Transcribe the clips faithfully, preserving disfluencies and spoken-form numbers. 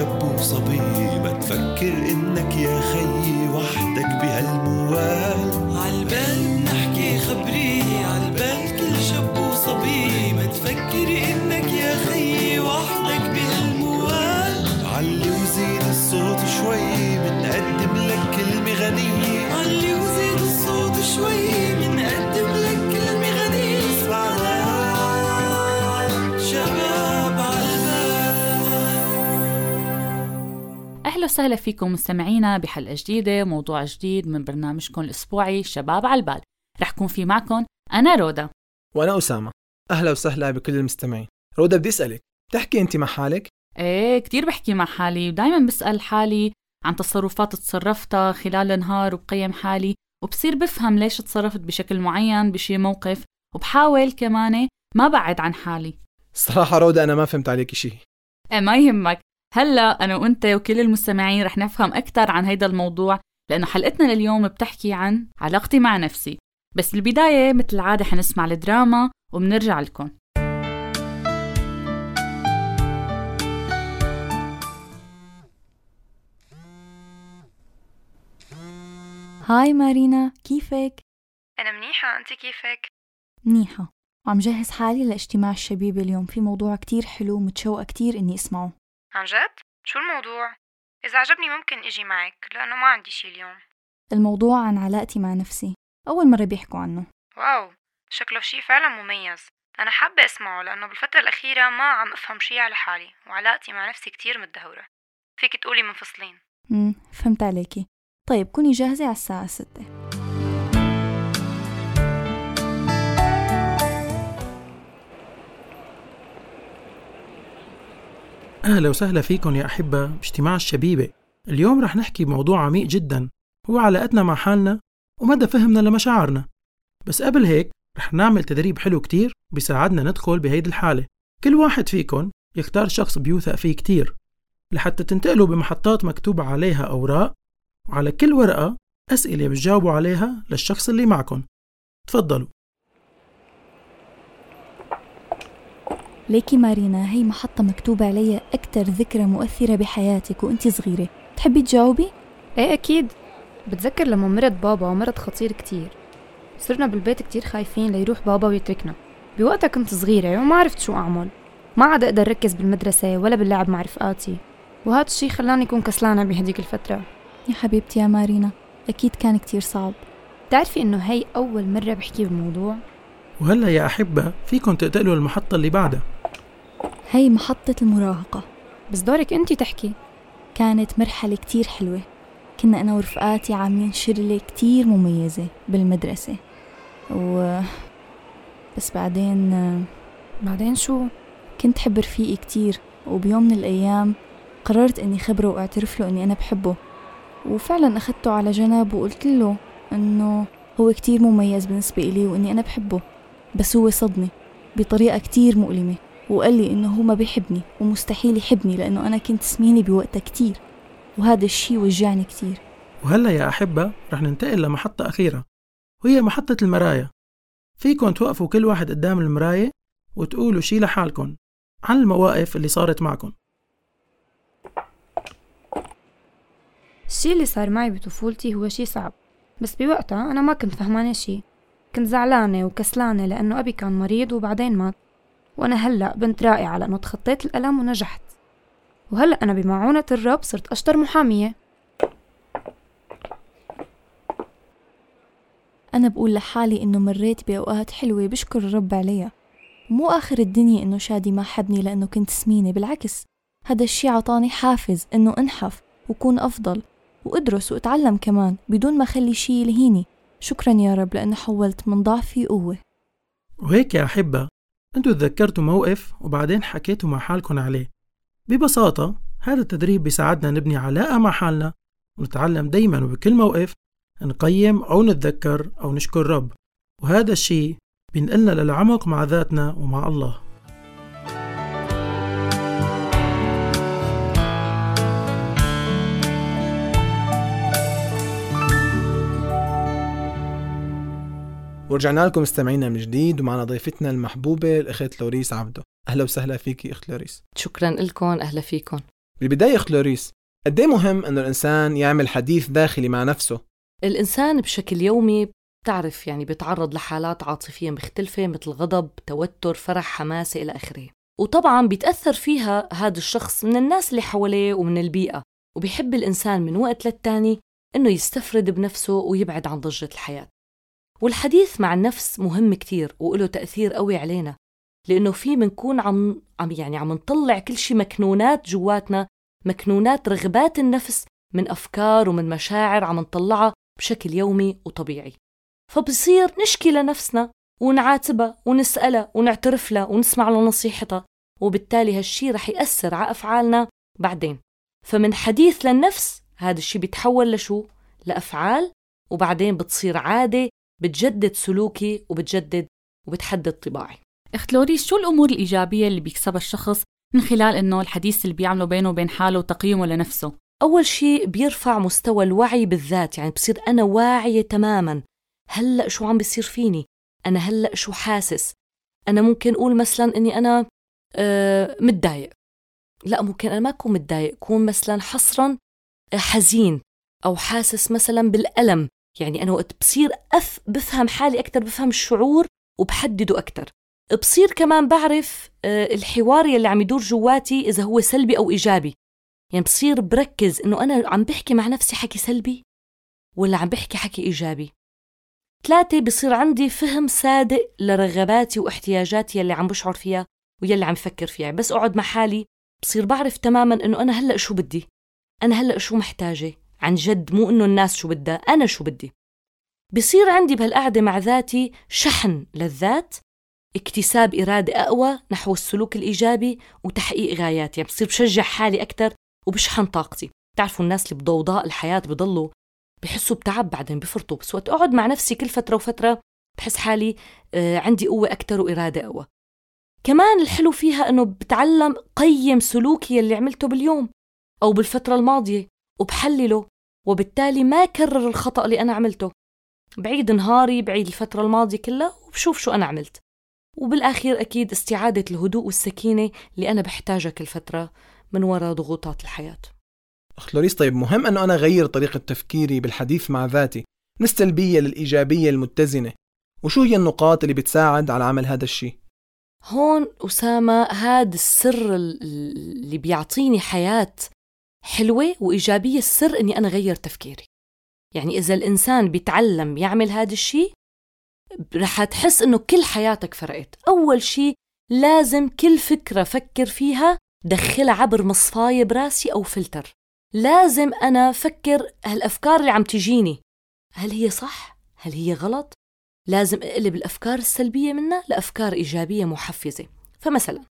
شاب وصبي، ما تفكر إنك يا خيي وحدك بهالموال. عالبال نحكي خبري، عالبال كل شاب وصبي، ما تفكر إنك يا خيي وحدك بهالموال. علي وزيد الصوت شوي منقدم لك كلمة غنية، علي وزيد الصوت شوي منقدم لك كلمة غنية. اسمعنا شباب عالبال. أهلا وسهلا فيكم مستمعينا بحلقة جديدة وموضوع جديد من برنامجكم الأسبوعي شباب عالبال. رح كون في معكم أنا رودا وأنا أسامة. أهلا وسهلا بكل المستمعين. رودا بدي أسألك، بتحكي أنت مع حالك؟ إيه كتير بحكي مع حالي، دايما بسأل حالي عن تصرفات تصرفتها خلال النهار وبقيم حالي، وبصير بفهم ليش تصرفت بشكل معين بشي موقف، وبحاول كمان ما بعد عن حالي. الصراحة رودا أنا ما فهمت عليك شيء. إيه ما يهمك، هلأ أنا وأنت وكل المستمعين رح نفهم أكتر عن هيدا الموضوع، لأنه حلقتنا لليوم بتحكي عن علاقتي مع نفسي. بس بالبداية مثل العادة حنسمع الدراما وبنرجع لكم. هاي مارينا، كيفك؟ أنا منيحة، أنت كيفك؟ منيحة، وعم جهز حالي لاجتماع الشبيب اليوم. في موضوع كتير حلو ومتشوقة كتير إني أسمعه. عن جد؟ شو الموضوع؟ إذا عجبني ممكن إجي معك، لأنه ما عندي شي اليوم. الموضوع عن علاقتي مع نفسي، أول مرة بيحكوا عنه. واو، شكله شي فعلا مميز. أنا حابة أسمعه لأنه بالفترة الأخيرة ما عم أفهم شي على حالي، وعلاقتي مع نفسي كتير متدهورة. فيك تقولي منفصلين؟ امم فهمت عليكي. طيب كوني جاهزة على الساعة ستة. أهلا وسهلا فيكم يا أحبة باجتماع الشبيبة. اليوم رح نحكي بموضوع عميق جدا، هو علاقتنا مع حالنا ومدى فهمنا لمشاعرنا. بس قبل هيك رح نعمل تدريب حلو كتير بيساعدنا ندخل بهيدي الحالة. كل واحد فيكم يختار شخص بيوثق فيه كتير لحتى تنتقلوا بمحطات مكتوب عليها أوراق، وعلى كل ورقة أسئلة بتجاوبوا عليها للشخص اللي معكم. تفضلوا. ليكي مارينا، هي محطة مكتوب عليها أكتر ذكرى مؤثرة بحياتك وأنتي صغيرة. تحبي تجاوبي؟ إيه أكيد. بتذكر لما مرض بابا ومرض خطير كتير، صرنا بالبيت كتير خايفين ليروح بابا ويتركنا. بوقتها كنت صغيرة وما عرفت شو أعمل، ما عاد أقدر ركز بالمدرسة ولا باللعب مع رفقاتي، وهذا الشي خلاني أكون كسلانة بهديك الفترة. يا حبيبتي يا مارينا، أكيد كان كتير صعب. تعرفي إنه هي أول مرة بحكي بالموضوع. وهلأ يا أحبة فيكم تنتقلوا المحطة اللي بعدها. هي محطة المراهقة. بس دورك أنتي تحكي. كانت مرحلة كتير حلوة، كنا أنا ورفقاتي عاملين شلة كتير مميزة بالمدرسة و... بس بعدين بعدين شو؟ كنت حب رفيقي كتير، وبيوم من الأيام قررت أني خبره وأعترف له أني أنا بحبه، وفعلا أخدته على جنب وقلت له أنه هو كتير مميز بالنسبة إلي وأني أنا بحبه. بس هو صدني بطريقة كتير مؤلمة وقال لي إنه هو ما بيحبني ومستحيل يحبني لأنه أنا كنت سميني بوقتها كتير، وهذا الشي وجعني كتير. وهلأ يا أحبة رح ننتقل لمحطة أخيرة، وهي محطة المراية. فيكم توقفوا كل واحد قدام المراية وتقولوا شي لحالكم عن المواقف اللي صارت معكم. الشي اللي صار معي بطفولتي هو شي صعب، بس بوقتها أنا ما كنت فهمانة شي. كنت زعلانة وكسلانة لأنه أبي كان مريض وبعدين مات، وأنا هلأ بنت رائعة لأنه تخطيت الألم ونجحت، وهلأ أنا بمعونة الرب صرت أشطر محامية. أنا بقول لحالي إنه مريت بأوقات حلوة بشكر الرب عليها، مو آخر الدنيا إنه شادي ما حبني لأنه كنت سمينة. بالعكس، هذا الشي عطاني حافز إنه أنحف وكون أفضل وأدرس وأتعلم كمان بدون ما أخلي شي يلهيني. شكرا يا رب لأنه حولت من ضعفي قوة. وهيك يا أحبة أنتوا تذكرتوا موقف وبعدين حكيتوا مع حالكم عليه. ببساطة هذا التدريب بيساعدنا نبني علاقة مع حالنا ونتعلم دايما وبكل موقف نقيم أو نتذكر أو نشكر رب، وهذا الشيء بينقلنا للعمق مع ذاتنا ومع الله. ورجعنا لكم مستمعينا من جديد، ومعنا ضيفتنا المحبوبة الأخت لوريس عبدو. أهلا وسهلا فيكي أخت لوريس. شكرا لكم، أهلا فيكم. بالبداية خلوريس، قد ايه مهم انه الانسان يعمل حديث داخلي مع نفسه؟ الإنسان بشكل يومي بتعرف يعني بيتعرض لحالات عاطفية مختلفة مثل غضب، توتر، فرح، حماسة إلى آخره، وطبعاً بيتأثر فيها هذا الشخص من الناس اللي حواليه ومن البيئة، وبيحب الإنسان من وقت للتاني إنه يستفرد بنفسه ويبعد عن ضجة الحياة. والحديث مع النفس مهم كتير وله تأثير قوي علينا، لأنه فيه منكون عم عم يعني عم نطلع كل شي مكنونات جواتنا، مكنونات رغبات النفس من أفكار ومن مشاعر عم نطلعها بشكل يومي وطبيعي. فبصير نشكي لنفسنا ونعاتبها ونسألها ونعترف لها ونسمع لنصيحتها، وبالتالي هالشي رح يأثر على أفعالنا بعدين. فمن حديث للنفس هذا الشي بيتحول لشو؟ لأفعال، وبعدين بتصير عادة بتجدد سلوكي وبتجدد وبتحدد طباعي. اخت لوريس، شو الأمور الإيجابية اللي بيكسبها الشخص من خلال إنه الحديث اللي بيعمله بينه وبين حاله وتقييمه لنفسه؟ أول شيء بيرفع مستوى الوعي بالذات، يعني بصير أنا واعية تماماً هلأ شو عم بيصير فيني، أنا هلأ شو حاسس. أنا ممكن أقول مثلاً إني أنا آه متضايق، لا ممكن أنا ما أكون متضايق، أكون مثلاً حصراً حزين أو حاسس مثلاً بالألم. يعني أنا وقت بصير أف بفهم حالي أكتر، بفهم الشعور وبحدده أكتر. بصير كمان بعرف آه الحوار يلي عم يدور جواتي إذا هو سلبي أو إيجابي. يعني بصير بركز إنه أنا عم بحكي مع نفسي حكي سلبي ولا عم بحكي حكي إيجابي. ثلاثة، بصير عندي فهم صادق لرغباتي واحتياجاتي يلي عم بشعر فيها ويلي عم بفكر فيها. بس أقعد مع حالي بصير بعرف تماماً إنه أنا هلأ شو بدي، أنا هلأ شو محتاجة عن جد، مو إنه الناس شو بدها، أنا شو بدي. بصير عندي بهالقعدة مع ذاتي شحن للذات، اكتساب إرادة أقوى نحو السلوك الإيجابي وتحقيق غاياتي. يعني بصير بشجع حالي أكتر وبشحن طاقتي. تعرفوا الناس اللي بضوضاء الحياة بضلوا بحسوا بتعب بعدين بفرطوا، بس وقت أقعد مع نفسي كل فترة وفترة بحس حالي آه عندي قوة أكتر وإرادة قوة. كمان الحلو فيها أنه بتعلم قيم سلوكي اللي عملته باليوم أو بالفترة الماضية وبحلله، وبالتالي ما كرر الخطأ اللي أنا عملته. بعيد نهاري، بعيد الفترة الماضية كلها وبشوف شو أنا عملت. وبالآخير أكيد استعادة الهدوء والسكينة اللي أنا بحتاجها كل فترة من وراء ضغوطات الحياة. أخت لوريس، طيب مهم أنه أنا أغير طريقة تفكيري بالحديث مع ذاتي من السلبية للإيجابية المتزنة، وشو هي النقاط اللي بتساعد على عمل هذا الشيء؟ هون أسامة هذا السر اللي بيعطيني حياة حلوة وإيجابية، السر إني أنا غير تفكيري. يعني إذا الإنسان بيتعلم يعمل هذا الشيء رح تحس إنه كل حياتك فرقت. أول شيء لازم كل فكرة فكر فيها دخلها عبر مصفاية براسي أو فلتر. لازم أنا فكر هالأفكار اللي عم تجيني هل هي صح؟ هل هي غلط؟ لازم أقلب الأفكار السلبية منها لأفكار إيجابية محفزة. فمثلا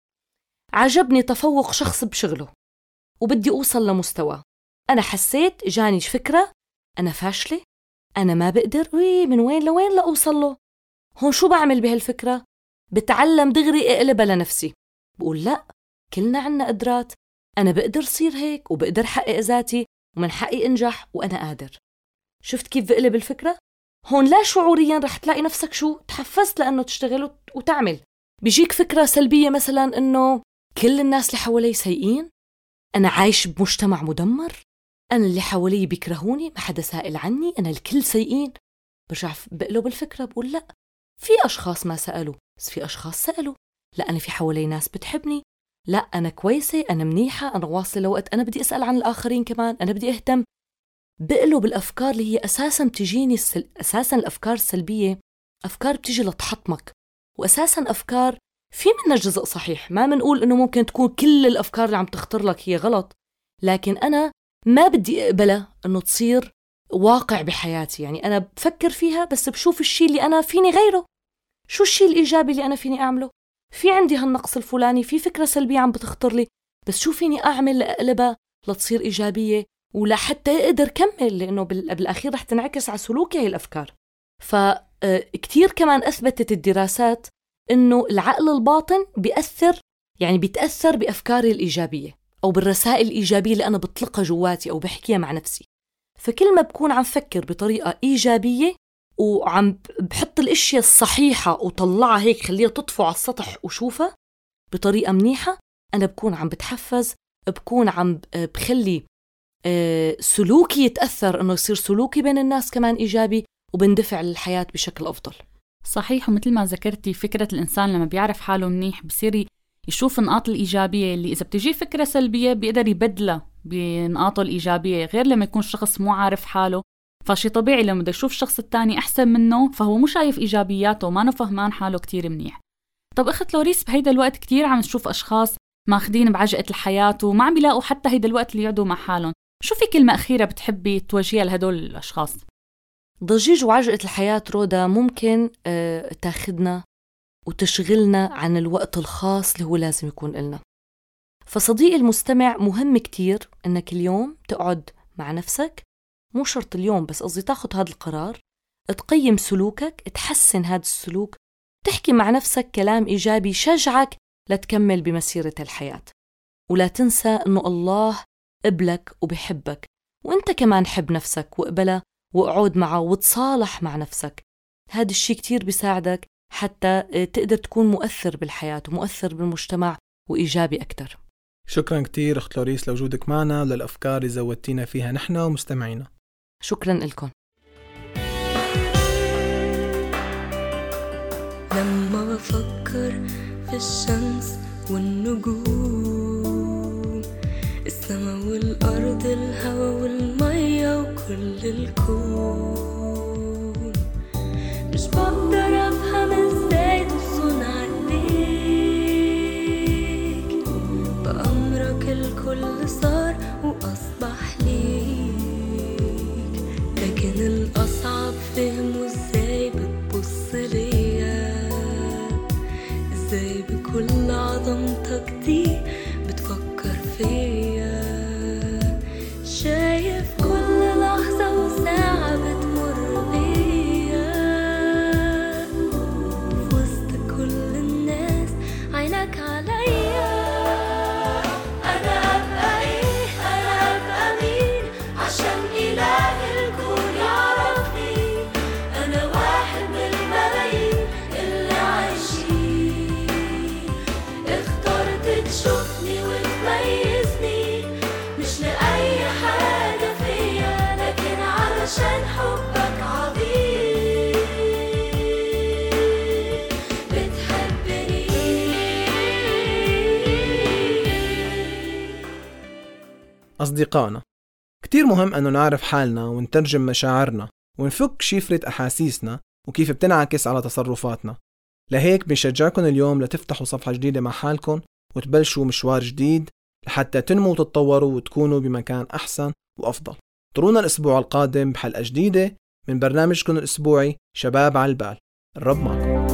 عجبني تفوق شخص بشغله وبدي أوصل لمستوى، أنا حسيت جاني فكرة أنا فاشلة، أنا ما بقدر، وي من وين لوين لأوصل له. هون شو بعمل بهالفكرة؟ بتعلم دغري أقلبها لنفسي، بقول لأ، كلنا عنا قدرات، أنا بقدر صير هيك وبقدر حقق ذاتي ومن حقي أنجح وأنا قادر. شفت كيف بقلب الفكرة؟ هون لا شعوريا رح تلاقي نفسك شو تحفزت لأنه تشتغل وتعمل. بيجيك فكرة سلبية مثلا إنه كل الناس اللي حوالي سيئين، أنا عايش بمجتمع مدمر، أنا اللي حوالي بيكرهوني، ما حدا سائل عني، أنا الكل سيئين. برجع بقلب الفكرة بقول لأ، في أشخاص ما سألوا بس في أشخاص سألوا. لا أنا في حوالي ناس بتحبني، لا أنا كويسة، أنا منيحة، أنا واصلة لوقت أنا بدي أسأل عن الآخرين كمان، أنا بدي أهتم. بقلب الأفكار اللي هي أساساً بتجيني السل... أساساً الأفكار السلبية أفكار بتجي لتحطمك، وأساساً أفكار في منها جزء صحيح، ما منقول إنه ممكن تكون كل الأفكار اللي عم تخطر لك هي غلط، لكن أنا ما بدي أقبلها إنه تصير واقع بحياتي. يعني أنا بفكر فيها بس بشوف الشيء اللي أنا فيني غيره. شو الشيء الإيجابي اللي أنا فيني أعمله؟ في عندي هالنقص الفلاني، في فكرة سلبية عم بتخطر لي، بس شو فيني أعمل لأقلبها لتصير إيجابية ولا حتى أقدر كمل، لأنه بالأخير رح تنعكس على سلوكي هاي الأفكار. فكتير كمان أثبتت الدراسات إنه العقل الباطن بيأثر، يعني بيتأثر بأفكاري الإيجابية أو بالرسائل الإيجابية اللي أنا بطلقها جواتي أو بحكيها مع نفسي. فكل ما بكون عم فكر بطريقة إيجابية وعم بحط الاشياء الصحيحة وطلعها هيك خليها تطفو على السطح وشوفها بطريقة منيحة، أنا بكون عم بتحفز بكون عم بخلي سلوكي يتأثر، إنه يصير سلوكي بين الناس كمان إيجابي، وبندفع للحياة بشكل أفضل. صحيح، ومثل ما ذكرتي فكرة الإنسان لما بيعرف حاله منيح بصير يشوف النقاط الإيجابية اللي إذا بتجي فكرة سلبية بيقدر يبدلها بنقاطه الإيجابية، غير لما يكون شخص مو عارف حاله. فشي طبيعي لما بده يشوف الشخص التاني أحسن منه فهو مو شايف إيجابياته وما نفهمان حاله كتير منيح. طب أخت لوريس، بهيدا الوقت كتير عم نشوف أشخاص ماخدين بعجقة الحياة وما عم بيلاقوا حتى هيدا الوقت اللي يقعدوا مع حالهم. شو في كلمة أخيرة بتحبي توجهيها لهدول الأشخاص؟ ضجيج وعجقة الحياة رودا ممكن آه تاخدنا وتشغلنا عن الوقت الخاص اللي هو لازم يكون لنا. فصديقي المستمع، مهم كتير إنك اليوم تقعد مع نفسك، مو شرط اليوم بس قصدي تاخد هذا القرار، تقيم سلوكك، تحسن هذا السلوك، تحكي مع نفسك كلام إيجابي شجعك لتكمل بمسيرة الحياة. ولا تنسى إنه الله قبلك وبحبك، وإنت كمان حب نفسك وقبلها وقعود معه وتصالح مع نفسك. هذا الشيء كتير بيساعدك حتى تقدر تكون مؤثر بالحياة ومؤثر بالمجتمع وإيجابي أكتر. شكرا كتير أخت لوريس لوجودك معنا وللأفكار اللي زودتينا فيها نحن ومستمعينا. شكرا لكم. لما بفكر في الشمس والنجوم، السما والأرض، الهوا والمية وكل الكون، مش بقدر أفهم إزاي تصنع إيديك، بأمرك الكل صار وأصبح ليك، لكن الأصعب فهمه إزاي بتبص ليا، إزاي بكل عظمتك دي بتفكر فيا، شايف كل لحظة وساعة بتمر بيا، في وسط كل الناس عينك عليا. أنا أبقى إيه؟ أنا أبقى مين عشان إله الكون يعرفني؟ أنا واحد من الملايين اللي عايشين، اخترت تشوفني وتميزني، مش لأي حاجة فيا، لكن علشان حبك عظيم بتحبني. أصدقائنا، كتير مهم أنه نعرف حالنا ونترجم مشاعرنا ونفك شفرة أحاسيسنا وكيف بتنعكس على تصرفاتنا. لهيك بنشجعكم اليوم لتفتحوا صفحة جديدة مع حالكم وتبلشوا مشوار جديد لحتى تنموا وتتطوروا وتكونوا بمكان أحسن وأفضل. طرونا الأسبوع القادم بحلقة جديدة من برنامجكم الأسبوعي شباب على البال. الرب معكم.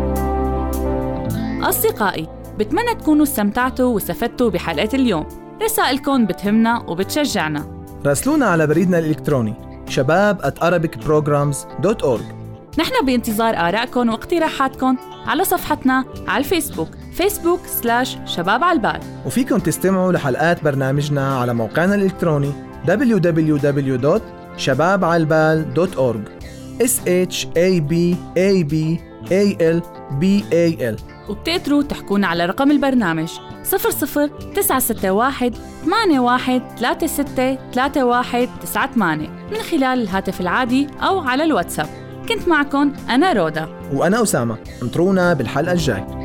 أصدقائي، بتمنى تكونوا استمتعتوا واستفدتوا بحلقة اليوم. رسائلكم بتهمنا وبتشجعنا. راسلونا على بريدنا الإلكتروني شباب at arabic programs dot org. نحن بانتظار آرائكم واقتراحاتكم على صفحتنا على الفيسبوك فيسبوك سلاش شباب على البال، وفيكم تستمعوا لحلقات برنامجنا على موقعنا الإلكتروني دبليو دبليو دبليو دوت شباب على البال دوت أورج إس إتش إيه بي إيه بي إيه إل بي إيه إل. وبتقدروا تحكونا على رقم البرنامج صفر صفر تسعة ستة واحد ثمانية واحد ثلاثة ستة ثلاثة واحد تسعة ثمانية من خلال الهاتف العادي أو على الواتساب. كنت معكم أنا رودا وأنا أسامة. انطرونا بالحلقة الجاي.